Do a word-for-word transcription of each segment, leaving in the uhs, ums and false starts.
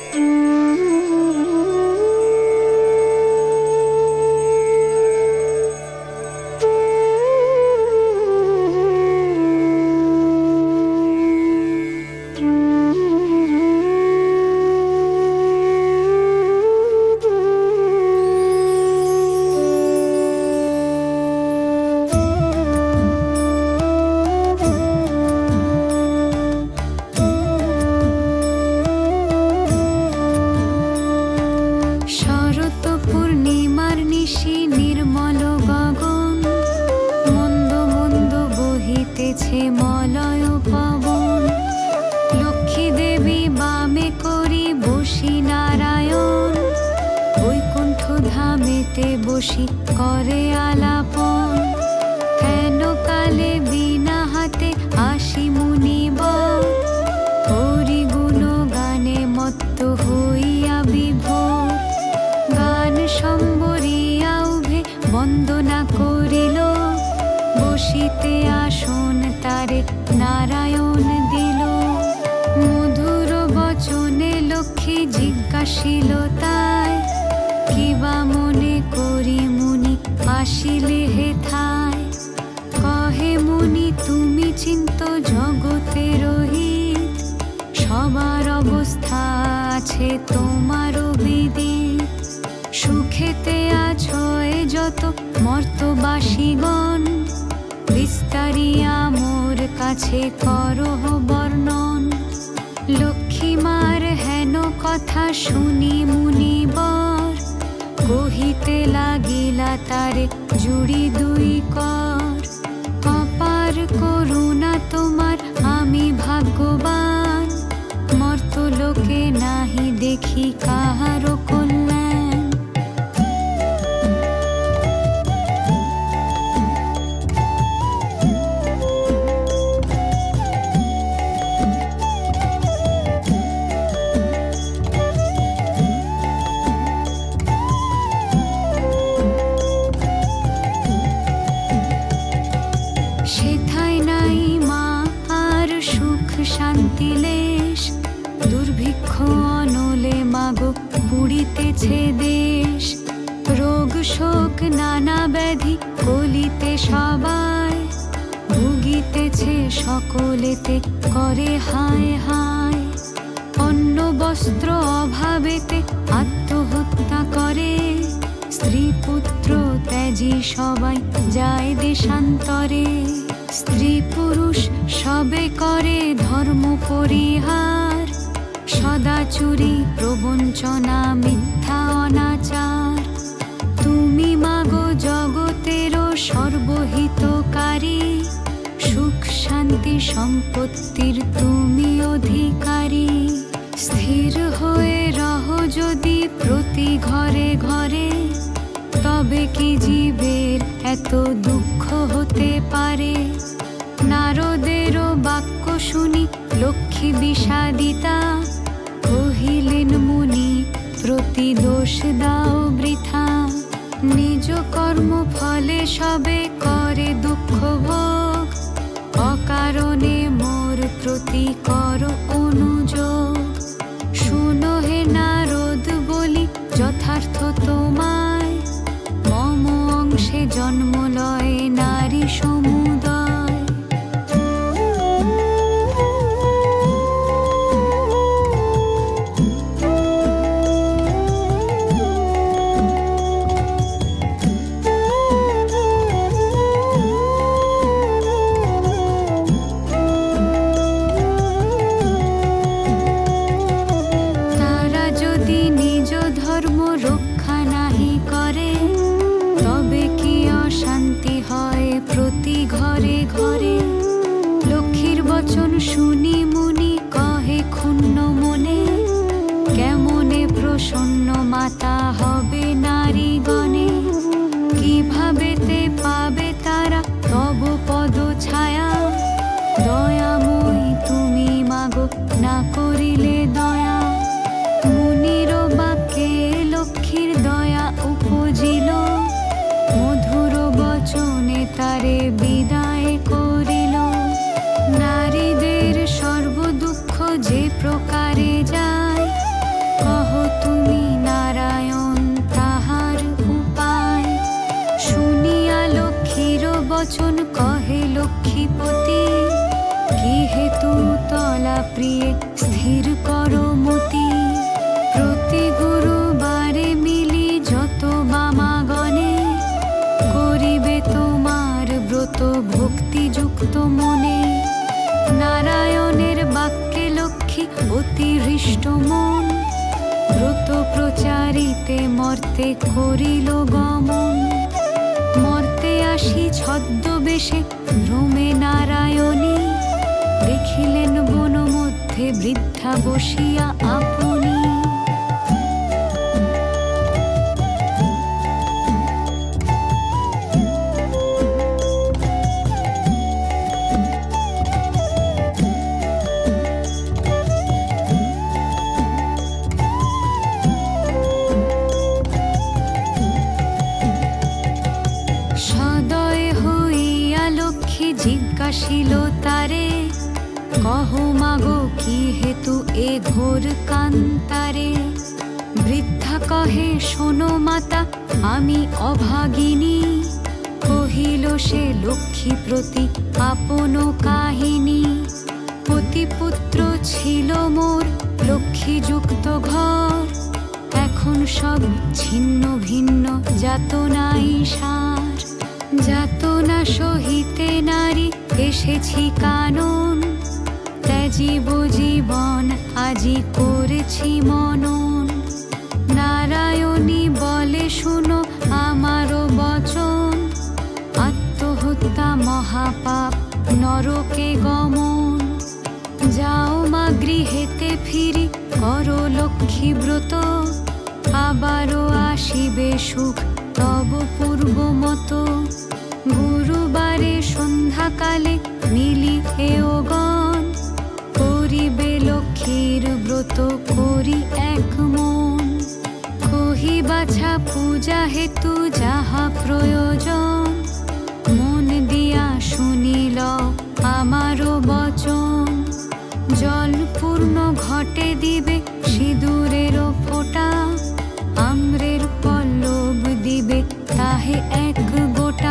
মলয় পবন লক্ষ্মী দেবী বামে করি বসি নারায়ণ বৈকুণ্ঠ ধামেতে বসি করে আলাপন হেন কালে বিনা হাতে আসি মুনিবর হরি গুণ গানে মত্ত হইয়া বিভোর গান সম্বরিয়া উভে বন্দনা করিল বসিতে আসন তারে নারায়ণ দিল মধুর বচনে লক্ষ্মী জিজ্ঞাসিল তাই কিবা মনে করি মুনি আসিলে হেথায় কহে মুনি তুমি চিন্ত জগতের হিত সবার অবস্থা আছে তোমারও বিদিত সুখেতে আছো এ যত মর্তবাসীগণ বিস্তারিয়া মোর কাছে করহ বর্ণন লক্ষ্মীমার হেন কথা শুনি মুনিবর কহিতে লাগিলা তারে জুড়ি দুই কর অপার করুণা তোমার আমি ভাগ্যবান মর্তলোকে নাহি দেখি কাহারো কল্যাণ সেথায় নাই মা আর সুখ শান্তি লেশ দুর্ভিক্ষ অনলে মাগো পুড়িতেছে দেশ রোগ শোক নানা ব্যাধি কলিতে সবাই ভুগিতেছে সকলেতে করে হায় হায় অন্ন বস্ত্র অভাবেতে আত্মহত্যা করে স্ত্রী পুত্র ত্যাজি সবাই যায় দেশান্তরে স্ত্রী পুরুষ সবে করে ধর্ম পরিহার সদাচুরি প্রবঞ্চনা মিথ্যা অনাচার তুমি মাগো জগতেরও সর্বহিতকারী সুখ শান্তি সম্পত্তির তুমি অধিকারী স্থির হয়ে রহ যদি প্রতি ঘরে ঘরে তবে কি জীবের এত দুঃখ হতে পারে নারদেরও বাক্য শুনি লক্ষ্মী বিষাদিতা কহিলেন মুনি প্রতি দোষ দাও বৃথা নিজ কর্ম ফলে সবে করে দুঃখ ভোগ অকারণে মোর প্রতি কর অনুযোগ শুনো হে নারদ বলি যথার্থ তোমায় মম অংশে জন্ম লয় নারী সমুদয় তারা যদি নিজ ধর্ম রক্ষা নাহি করে তবে কি অশান্তি হয় প্রতি ঘরে ঘরে লক্ষ্মীর বচন শুনি মুনি কহে ক্ষুণ্ণ মনে কেমনে প্রসন্ন মাতা হবে নারীগণে কিভাবেতে পাবে তারা তব পদ ছায়া দয়াময়ী তুমি মাগো না করিলে দয়া মুনির বাক্যে লক্ষ্মীর দয়া উপজিল মধুর বচনে তারে বিদায় করিল নারীদের সর্ব দুঃখ যে প্রকারে যায় রাশিপতি, কি হেতু তলা প্রিয়ে স্থির করো মতি। প্রতি গুরুবারে মিলি যত বামাগণে, করিবে তোমার ব্রত ভক্তিযুক্ত মনে। নারায়ণের বাক্যে লক্ষ্মী অতি হৃষ্ট মন, ব্রত প্রচারিতে মর্তে করিল গমন। মর্তে আসি ছদ্মবেশে ভ্রমে নারায়ণী, দেখিলেন বন মধ্যে বৃদ্ধা বসিয়া আপনি। জিজ্ঞাসিল তারে, কহ মাগো কি হেতু এ ঘোর কান্তারে। বৃদ্ধা কহে শোনো মাতা আমি অভাগিনী, কহিল সে লক্ষ্মী প্রতি আপন কাহিনী। পতিপুত্র ছিল মোর লক্ষ্মীযুক্ত ঘর, এখন সব ছিন্ন ভিন্ন যাতনাই সার। যাতনা সহিতে নারী এসেছি কানন, ত্যাজিব জীবন আজি করেছি মনন। নারায়ণী বলে শুনো আমারও বচন, আত্মহত্যা মহাপাপ নরকে গমন। যাও মা গৃহেতে ফিরি করো লক্ষ্মী ব্রত, আবারও আসিবে সুখ তব পূর্ব মতো। গুরুবারে সন্ধ্যাকালে মিলি হেও গণ, করিবে লক্ষ্মীর ব্রত করি এক মন। কহি বাছা পূজা হেতু যাহা প্রয়োজন, মন দিয়া শুনিল আমারও বচন। জল পূর্ণ ঘটে দিবে সিঁদুরেরও ফোঁটা, আম্রের পল্লব দিবে তাহে এক গোটা।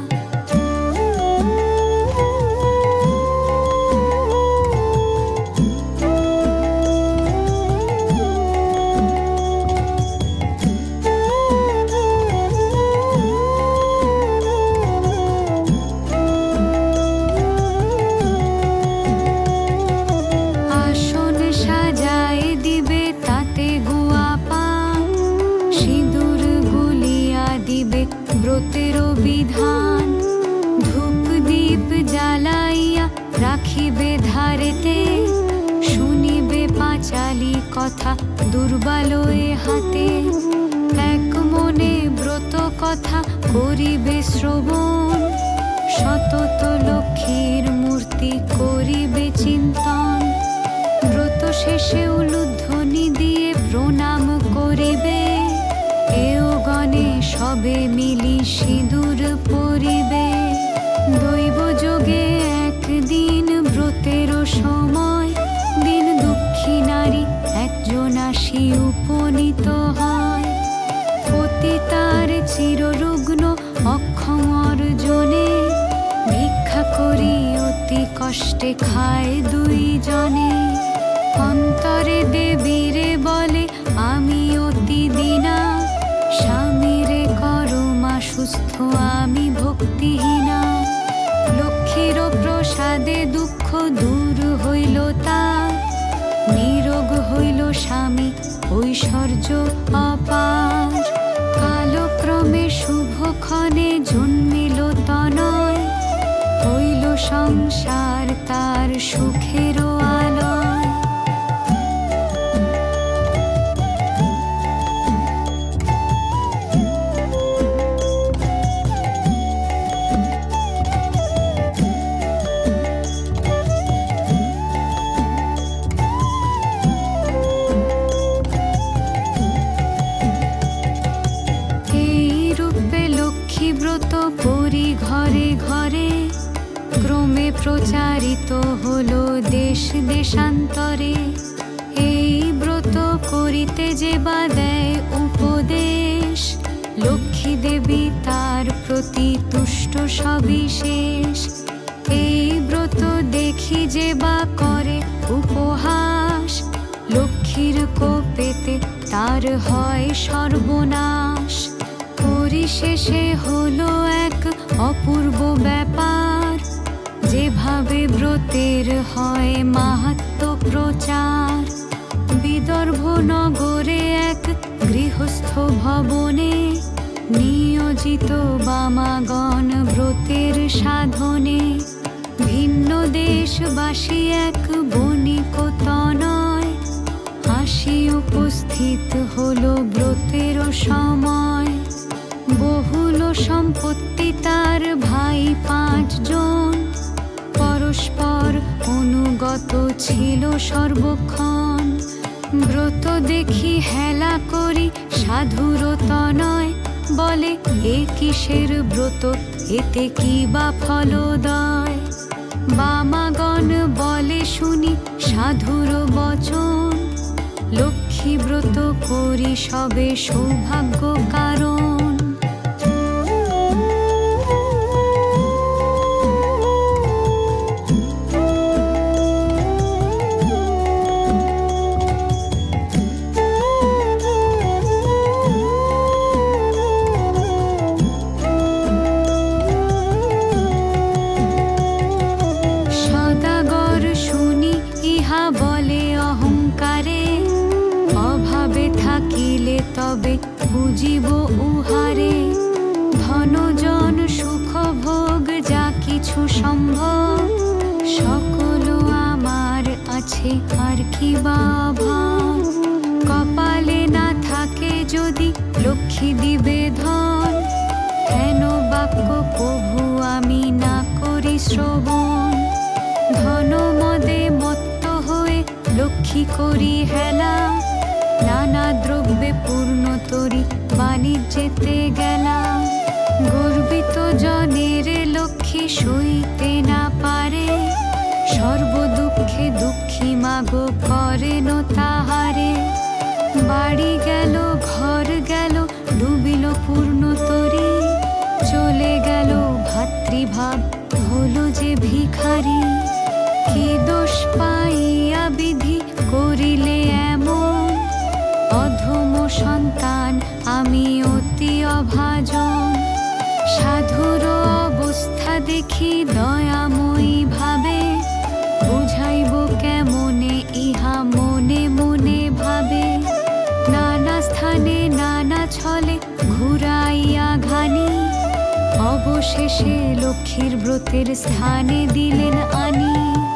আসন সাজায় দিবে তাতে গুয়া পান, সিঁদুর গুলিয়া দিবে ব্রতেরও বিধান। ধূপ দীপ জ্বালাইয়া রাখিবে ধারেতে, শুনিবে পাঁচালি কথা দুর্বালয়ে হাতে। এক মনে ব্রত কথা করিবে শ্রবণ, সতত লক্ষ্মীর মূর্তি করিবে চিন্তন। ব্রত শেষে উলুধ্বনি দিয়ে প্রণাম করিবে, এও গণে সবে মিলি সিঁদুর পরিবে। দৈব যোগে একদিন ব্রতেরও সময়, দিন দুঃখী নারী একজন আসি উপনীত হয়। পতিতার চিররুগ্ন অক্ষম অর্জনে, ভিক্ষা করি অতি কষ্টে খায় দুইজনে। অন্তরে দেবীরে বলে আমি অতি দীনা, স্বামীরে করো মা সুস্থ আমি ভক্তিহীনা। লক্ষ্মীর প্রসাদে দুঃখ দূর হইল তার, নিরোগ হইল স্বামী ঐশ্বর্য অপার। কালক্রমে শুভক্ষণে জন্মিল তনয়, হইল সংসার তার সুখেরও আলয়। ব্রত করি ঘরে ঘরে, ক্রমে প্রচারিত হলো দেশ দেশান্তরে। এই ব্রত করিতে যে বা দেয় উপদেশ, লক্ষ্মী দেবী তার প্রতি তুষ্ট সবিশেষ। এই ব্রত দেখি যে বা করে উপহাস, লক্ষ্মীর কোপেতে তার হয় সর্বনাশ। পরিশেষে হলো এক অপূর্ব ব্যাপার, যেভাবে ব্রতের হয় মাহাত্ম্য প্রচার। বিদর্ভ নগরে এক গৃহস্থ ভবনে নিয়োজিত বামাগণ ব্রতের সাধনে। ভিন্ন দেশবাসী এক বণিক তনয় আসি উপস্থিত হলো ব্রতের সময়। বহুল সম্পত্তি তার ভাই পাঁচজন, পরস্পর অনুগত ছিল সর্বক্ষণ। ব্রত দেখি হেলা করি সাধুর তনয়, বলে এ কিসের ব্রত, এতে কি বা ফলদয়। বামাগণ বলে শুনি সাধুর বচন, লক্ষ্মী ব্রত করি সবে সৌভাগ্য কারণ। বলে অহংকারে, অভাবে থাকিলে তবে বুঝিব উহারে। ধনজন সুখ ভোগ যা কিছু সম্ভব, সকল আমার আছে আর কি বা অভাব। কপালে না থাকে যদি লক্ষ্মী দিবে ধন, হেন বাক্য কভু আমি না করি শ্রবণ। ধন মদে মত্ত হয়ে লক্ষ্মী করি হেলা, নানা দ্রব্যে পূর্ণ তরি বাণিজ্যেতে গেলা। গর্বিত জনের লক্ষ্মী সইতে না পারে, সর্বদুঃখে দুঃখী মাগো করেন তাহারে। বাড়ি গেল ঘর গেল ডুবিল পূর্ণ তরি, চলে গেল ভাতৃভাব হলো যে ভিখারি। কি দোষ পাইয়া বিধি করিলে এমন, অধম সন্তান আমি অতি অভাজন। সাধুর অবস্থা দেখি দয়াময়ী ভাবে, বুঝাইব কেমনে ইহা মনে মনে ভাবে। নানা স্থানে নানা ছলে ঘুরাইয়া ঘানি, অবশেষে লক্ষ্মীর ব্রতের স্থানে দিলেন আনি।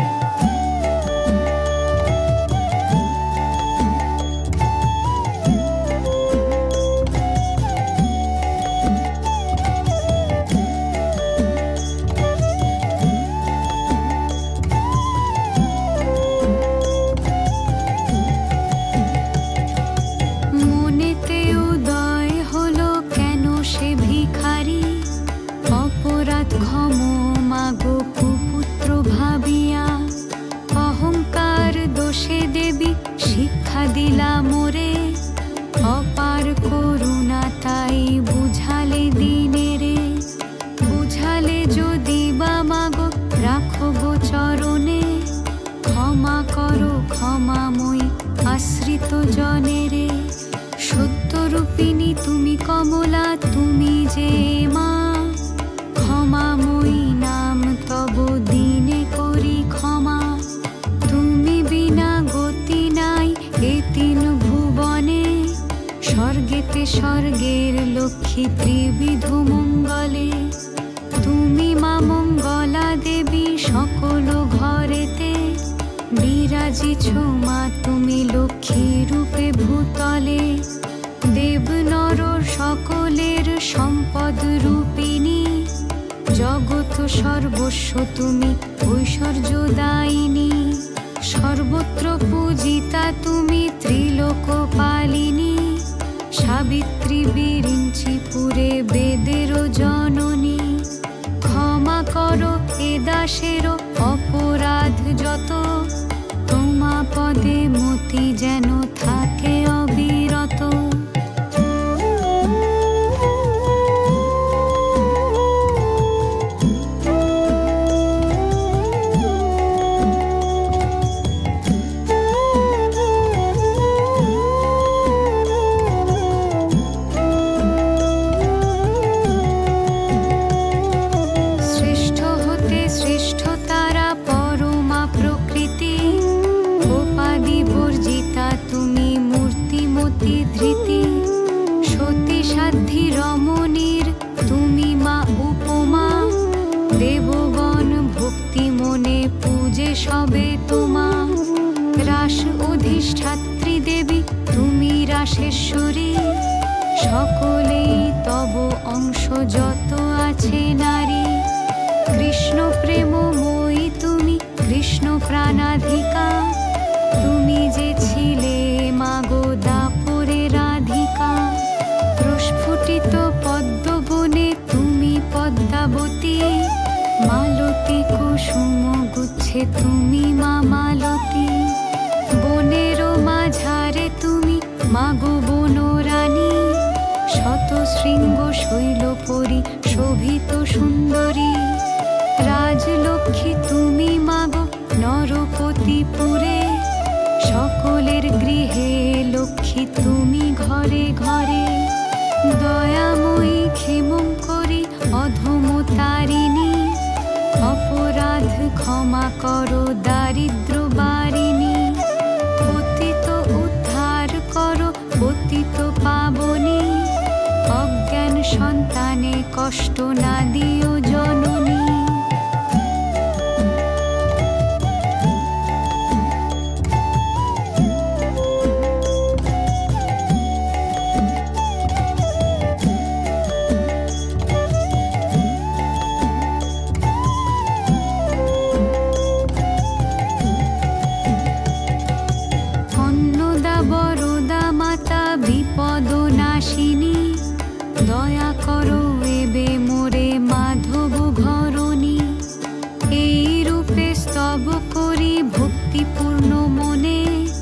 মনেতে উদয় হলো কেন সে ভিখারি, অপরাধ ক্ষম মাগো কুপুত্র ভাবিয়া। অহংকার দোষে দেবী শিক্ষা দিলা মোরে, অপার করুণা তাই বুঝালে দিনে রে। বুঝালে যদি বা মাগো রাখো গো চরণে, ক্ষমা করো ক্ষমাময়ী আশ্রিত জনেরে। সত্যরূপিণী তুমি কমলা তুমি যে মা, ক্ষমাময়ী নাম তব দিনে করি ক্ষমা। তুমি বিনা গতি নাই এ তিন ভুবনে, স্বর্গেতে স্বর্গের লক্ষ্মী ত্রিবিধ মঙ্গলে। তুমি মা মঙ্গলা দেবী সকল ঘরেতে, বিরাজিছ মা তুমি লক্ষ্মী রূপে ভূতলে। দেব নর সকলের সম্পদ রূপিণী, জগৎ সর্বস্ব তুমি ঐশ্বর্য দায়িনী। সর্বত্র পূজিতা তুমি ত্রিলোক পালিনী, সাবিত্রী বিরিঞ্চি পুরে বেদের জননী। ক্ষমা করো এ দাসের অপরাধ যত, তোমা পদে মতি যেন থাকে অবিরত। প্রীতি ধৃতি সতী সাধ্যি রমণীর তুমি মা উপমা দেবগণ ভক্তি মনে পূজে সবে তোমা রাস অধিষ্ঠাত্রী দেবী তুমি রাসেশ্বরী সকলেই তব অংশ যত আছে নারী কৃষ্ণ প্রেমময়ী তুমি কৃষ্ণ প্রাণাধিকা তুমি যে ছিলে মাগো দাপরে রাধিকা প্রস্ফুটিত পদ্মবনে তুমি পদ্মাবতী মালতী কুসুম গুচ্ছে তুমি মা মালতী বনের মাঝারে তুমি মাগো বনরানী শত শৃঙ্গ শৈল পরি শোভিত সুন্দরী রাজলক্ষ্মী তুমি মাগো নরপতিপুরে সকলের গৃহে লক্ষ্মী তুমি ঘরে ঘরে দয়াময়ী ক্ষেমঙ্করী অধমতারিণী অপরাধ ক্ষমা করো দারিদ্র বারিণী পতিত উদ্ধার করো পতিত পাবনী অজ্ঞান সন্তানে কষ্ট না দিও জননী বিপদ নাশিনী দয়া করো এবে মোরে মাধব ঘরণী এই রূপে স্তব করি ভক্তিপূর্ণ মনে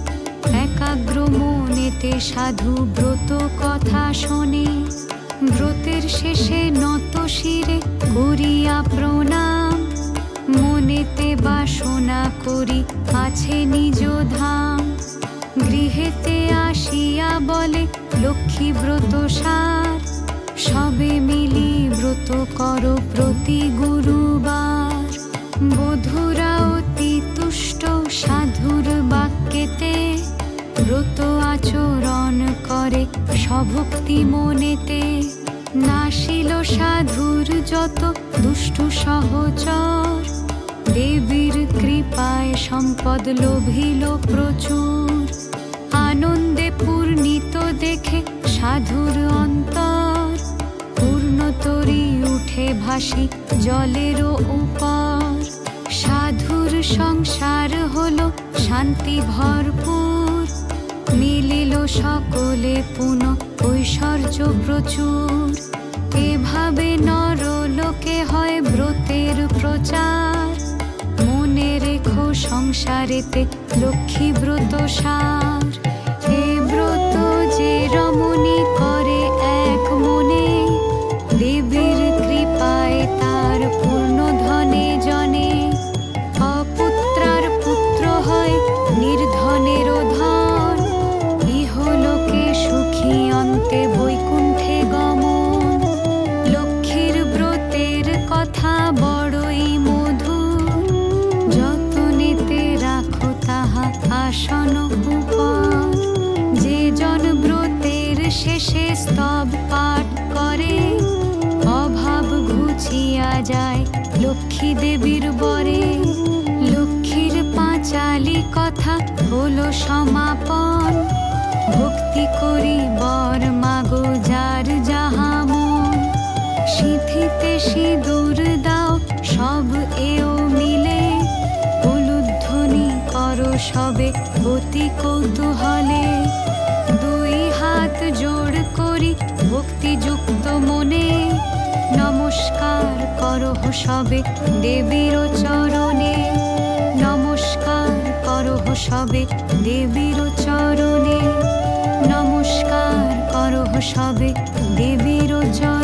একাগ্র মনেতে সাধু ব্রত কথা শোনে ব্রতের শেষে নত শিরে করিয়া প্রণাম মনেতে বাসনা করি আছে নিজ ধাম গৃহেতে আসিয়া বলে লক্ষ্মী ব্রত সার সবে মিলি ব্রত করো প্রতি গুরুবার বধূরা অতি তুষ্ট সাধুর বাক্যেতে ব্রত আচরণ করে সভক্তি মনেতে নাশিল সাধুর যত দুষ্টু সহচর দেবীর কৃপায় সম্পদ লোভিল প্রচুর আনন্দে পূর্ণিত দেখে সাধুর অন্তর পূর্ণতরী উঠে ভাসি জলেরও উপর সাধুর সংসার হলো শান্তি ভরপুর মিলিল সকলে পুন ঐশ্বর্য প্রচুর এভাবে নরলোকে হয় ব্রতের প্রচার মনে রেখো সংসারেতে লক্ষ্মী ব্রত সার এ ব্রত যে রমণী করে এক মনে দেবীর কৃপায় তার পূর্ণ ধনে জনে অপুত্রার পুত্র হয় নির্ধনেরও ধন ইহলোকে সুখী অন্তে বৈকুণ্ঠে গমন লক্ষ্মীর ব্রতের কথা বড়ই মধুর যতনেতে রাখো তাহা আসন উপর যে জন ব্রতের শেষে স্তব পাঠ করে অভাব ঘুচিয়া যায় লক্ষ্মী দেবীর বরে লক্ষ্মীর পাঁচালি কথা হলো সমাপন ভক্তি করি বর মাগো যার যাহা মন সিঁথিতে সিঁদুর দাও সব এও মিলে উলুধ্বনি করো সবে অতি কৌতূহলে দুই হাত জোড় করি ভক্তিযুক্ত মনে নমস্কার করো সবে দেবীর চরণে নমস্কার করো সবে দেবীর চরণে নমস্কার করো সবে দেবীর চরণে।